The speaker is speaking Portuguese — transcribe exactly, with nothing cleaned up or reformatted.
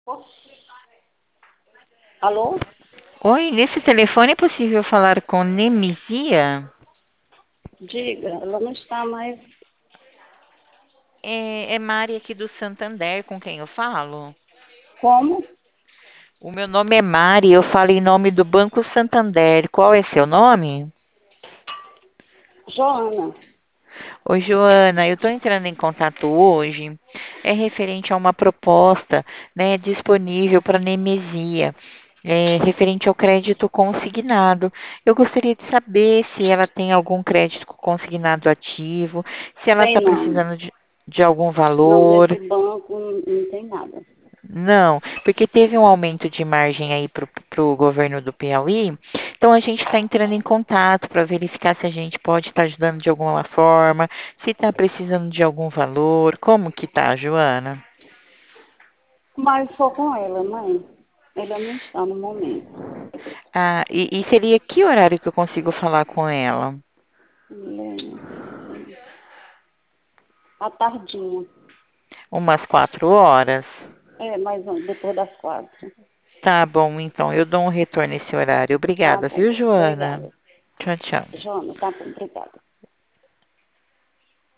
Alô? Oi, nesse telefone é possível falar com Nemisia? Diga, ela não está mais. É, é Mari aqui do Santander, com quem eu falo? Como? O meu nome é Mari, eu falo em nome do Banco Santander. Qual é seu nome? Joana. Oi, Joana, eu estou entrando em contato hoje. É referente a uma proposta, né, disponível para Nemesia, é, referente ao crédito consignado. Eu gostaria de saber se ela tem algum crédito consignado ativo, se ela Tem está não. precisando de, de algum Não, valor. nesse banco não, não tem nada. Não, porque teve um aumento de margem aí para o governo do Piauí, então a gente está entrando em contato para verificar se a gente pode estar ajudando de alguma forma, se está precisando de algum valor, como que tá, Joana? Mas só com ela, mãe. Ela não está no momento. Ah, e, e seria que horário que eu consigo falar com ela? Ela é, à tardinha. Umas quatro horas? É, mais um, depois das quatro. Tá bom, então eu dou um retorno nesse horário. Tá Obrigada, bom. viu, Joana? Obrigada. Tchau, tchau. Joana, tá bom, obrigada.